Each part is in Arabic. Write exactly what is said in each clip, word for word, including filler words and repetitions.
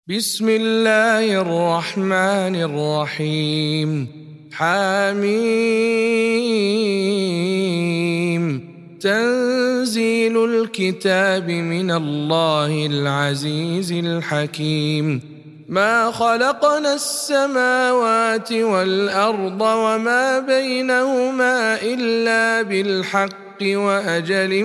بسم الله الرحمن الرحيم. حميم. تنزيل الكتاب من الله العزيز الحكيم. ما خلقنا السماوات والأرض وما بينهما إلا بالحق وأجل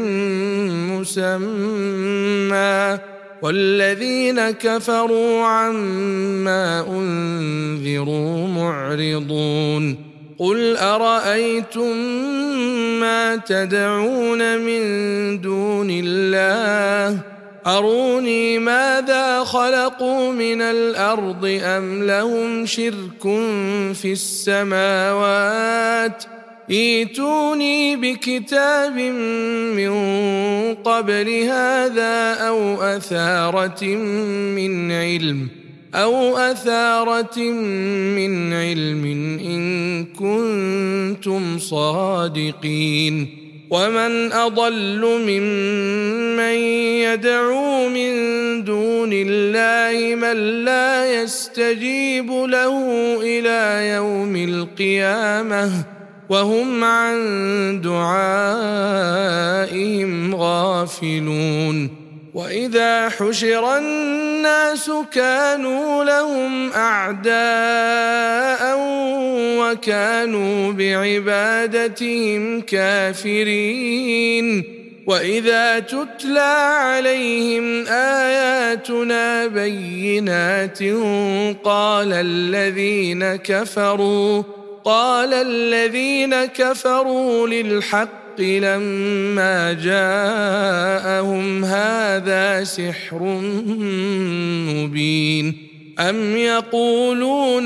مسمى، والذين كفروا عما أنذروا معرضون. قل أرأيتم ما تدعون من دون الله أروني ماذا خلقوا من الأرض أم لهم شرك في السماوات ائتوني بكتاب من قبل هذا أو أثارة من علم أو أثارة من علم إن كنتم صادقين. ومن أضل ممن يدعو من دون الله من لا يستجيب له إلى يوم القيامة وهم عن دعائهم غافلون. وإذا حشر الناس كانوا لهم أعداء وكانوا بعبادتهم كافرين. وإذا تتلى عليهم آياتنا بينات قال الذين كفروا قال الذين كفروا للحق لما جاءهم هذا سحر مبين أم يقولون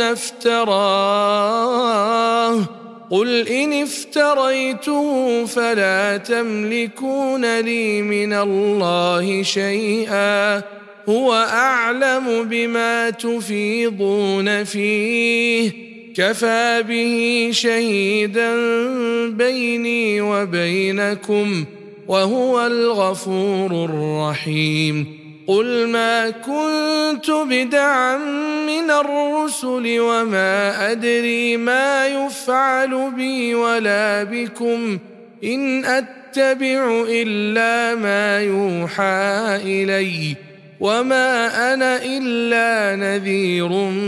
افتراه قل إن افتريته فلا تملكون لي من الله شيئا هو أعلم بما تفيضون فيه كفى به شهيدا بيني وبينكم وهو الغفور الرحيم. قل ما كنت بدعا من الرسل وما أدري ما يفعل بي ولا بكم إن أتبع إلا ما يوحى إلي وما أنا إلا نذير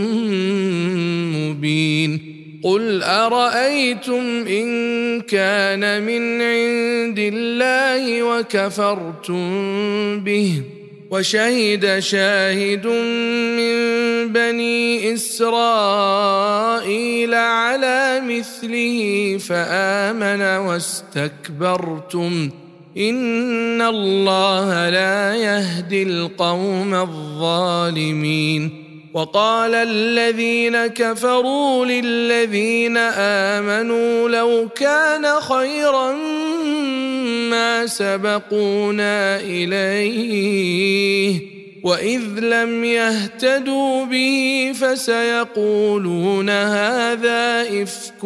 مبين. قل أرأيتم إن كان من عند الله وكفرتم به وشهد شاهد من بني إسرائيل على مثله فآمن واستكبرتم إن الله لا يهدي القوم الظالمين. وقال الذين كفروا للذين آمنوا لو كان خيرا ما سبقونا إليه وإذ لم يهتدوا به فسيقولون هذا إفك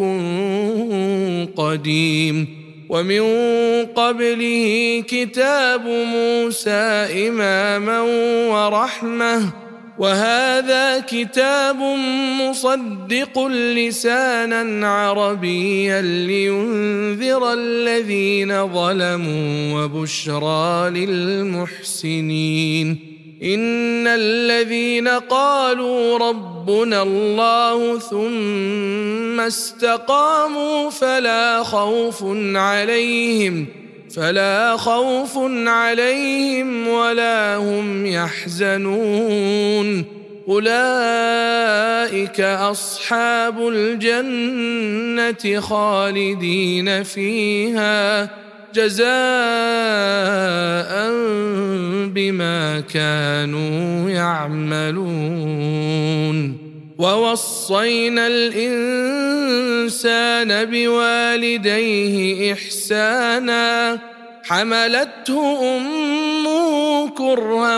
قديم. ومن قبله كتاب موسى إماما ورحمة وهذا كتاب مصدق لسانا عربيا لينذر الذين ظلموا وبشرى للمحسنين. إن الذين قالوا ربنا الله ثم استقاموا فلا خوف عليهم فلا خوف عليهم ولا هم يحزنون أولئك أصحاب الجنة خالدين فيها جزاء بما كانوا يعملون. ووصينا الإنسان بوالديه إحسانا حملته أمه كرها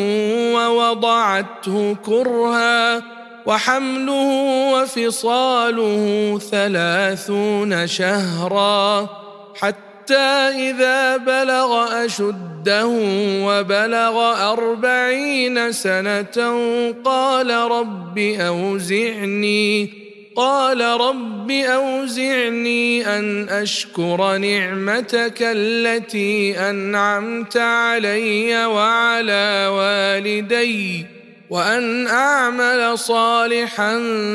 ووضعته كرها وحمله وفصاله ثلاثون شهرا حتى إذا بلغ أشده وبلغ أربعين سنة قال رب أوزعني قال رب أوزعني أن أشكر نعمتك التي أنعمت علي وعلى والدي وأن أعمل صالحا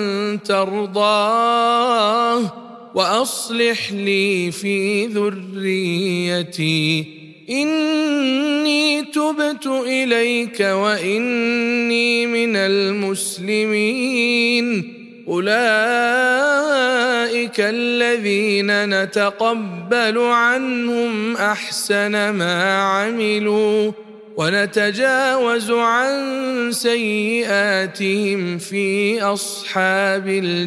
ترضاه وأصلح لي في ذريتي إني تبت إليك وإني من المسلمين أولئك الذين نتقبل عنهم أحسن ما عملوا ونتجاوز عن سيئاتهم في أصحاب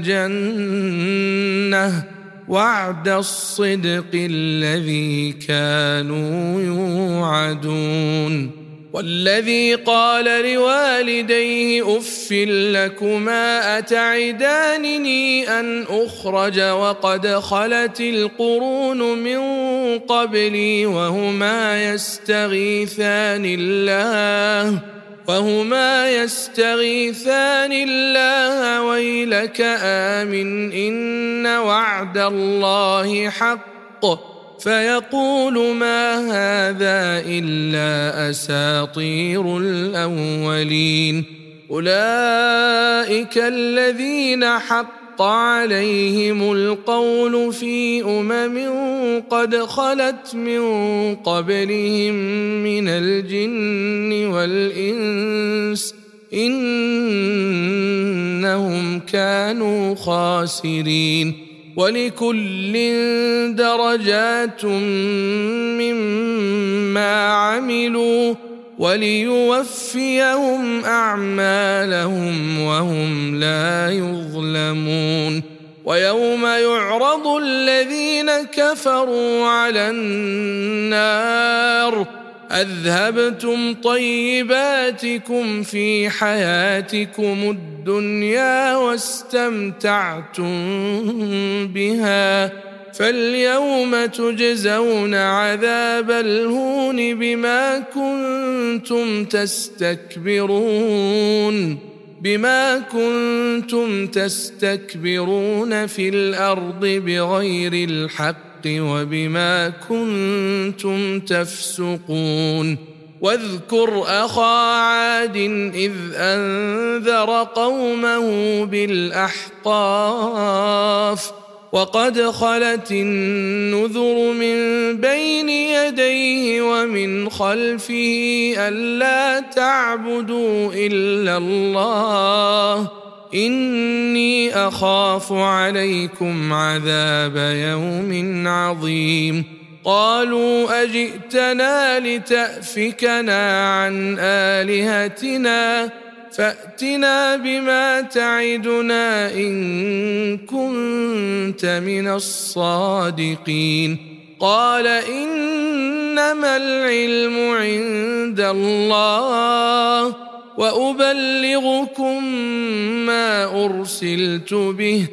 الجنة وعد الصدق الذي كانوا يوعدون والذي قال لوالديه أف لكما أتعدانني أن أخرج وقد خلت القرون من قبلي وهما يستغيثان الله وهما يستغيثان الله ويلك آمن إن وعد الله حق فيقول ما هذا إلا أساطير الأولين أولئك الذين حق عليهم القول في أمم قد خلت من قبلهم من الجن والإنس إنهم كانوا خاسرين ولكل درجات مما عملوا وليوفيهم أعمالهم وهم لا يظلمون ويوم يعرض الذين كفروا على النار أذهبتم طيباتكم في حياتكم الدنيا واستمتعتم بها فاليوم تجزون عذاب الهون بما كنتم تستكبرون بما كنتم تستكبرون في الأرض بغير الحق وبما كنتم تفسقون واذكر أخا عاد إذ أنذر قومه بالأحقاف وقد خلت النذر من بين يديه ومن خلفه ألا تعبدوا إلا الله إني أخاف عليكم عذاب يوم عظيم قالوا أجئتنا لتأفكنا عن آلهتنا فأتنا بما تعدنا إن كنت من الصادقين قال إنما العلم عند الله وأبلغكم ما أرسلت به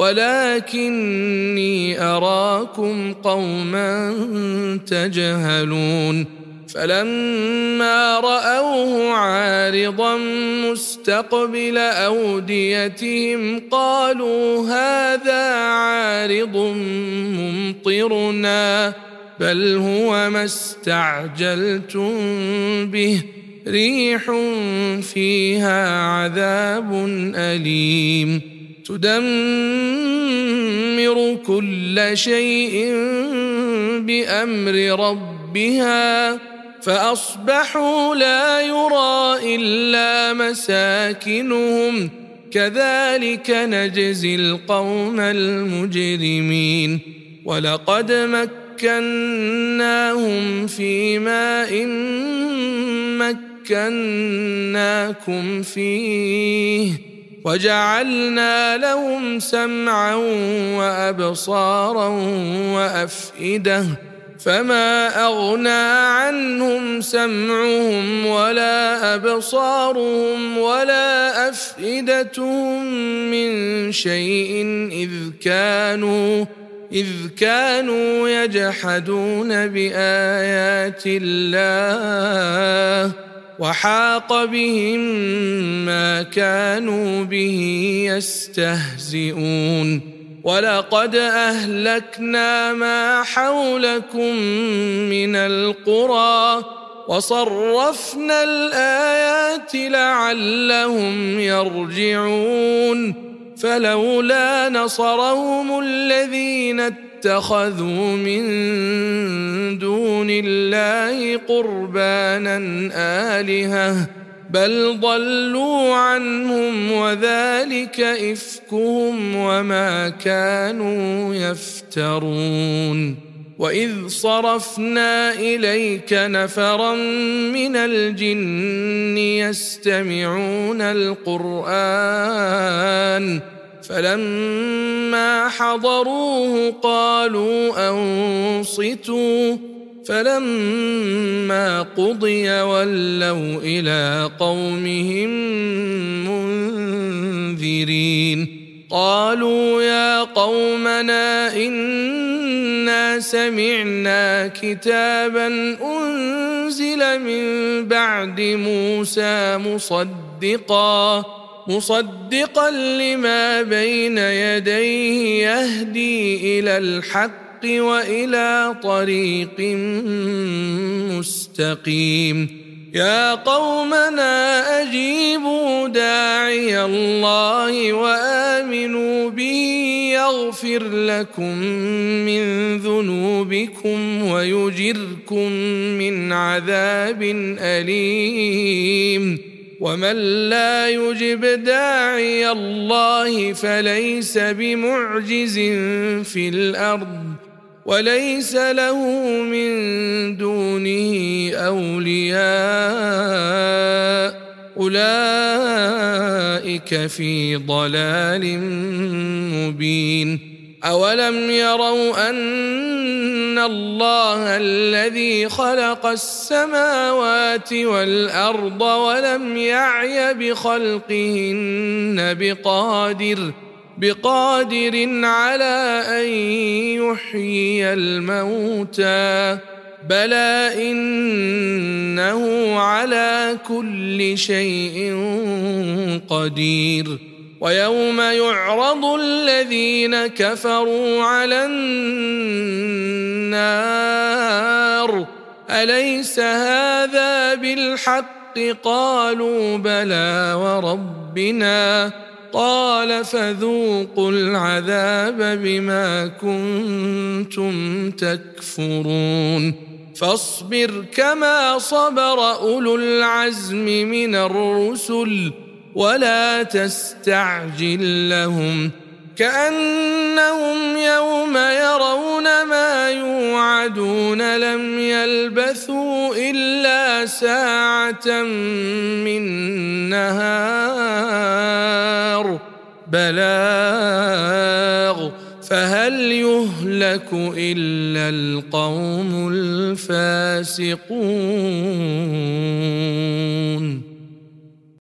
ولكني أراكم قوما تجهلون فلما رأوه عارضا مستقبل أوديتهم قالوا هذا عارض ممطرنا بل هو ما استعجلتم به ريح فيها عذاب أليم تدمر كل شيء بأمر ربها فأصبحوا لا يرى إلا مساكنهم كذلك نجزي القوم المجرمين ولقد مكناهم في ماء مكناكم فيه وجعلنا لهم سمعا وأبصارا وأفئدة فما أغنى عنهم سمعهم ولا أبصارهم ولا أفئدتهم من شيء إذ كانوا إذ كانوا يجحدون بآيات الله وحاق بهم ما كانوا به يستهزئون ولقد أهلكنا ما حولكم من القرى وصرفنا الآيات لعلهم يرجعون فلولا نصرهم الذين اتخذوا من دون الله قربانا آلهة بل ضلوا عنهم وذلك إفكهم وما كانوا يفترون وإذ صرفنا إليك نفرا من الجن يستمعون القرآن فلما حضروه قالوا أنصتوا فلما قضي ولوا إلى قومهم منذرين قالوا يا قومنا إنا سمعنا كتابا أنزل من بعد موسى مصدقا مصدقا لما بين يديه يهدي إلى الحق وإلى طريق مستقيم يا قومنا أجيبوا داعي الله وآمنوا به يغفر لكم من ذنوبكم ويجركم من عذاب أليم ومن لا يجب داعي الله فليس بمعجز في الأرض وليس له من دونه أولياء أولئك في ضلال مبين أولم يروا أن الله الذي خلق السماوات والأرض ولم يعي بخلقهن بقادر بقادر على أن يحيي الموتى بلى إنه على كل شيء قدير ويوم يعرض الذين كفروا على النار أليس هذا بالحق قالوا بلى وربنا قال فذوقوا العذاب بما كنتم تكفرون فاصبر كما صبر أولو العزم من الرسل ولا تستعجل لهم كأنهم يوم يرون ما يوعدون لم يلبثوا إلا ساعة من نهار بلاغ فهل يهلك إلا القوم الفاسقون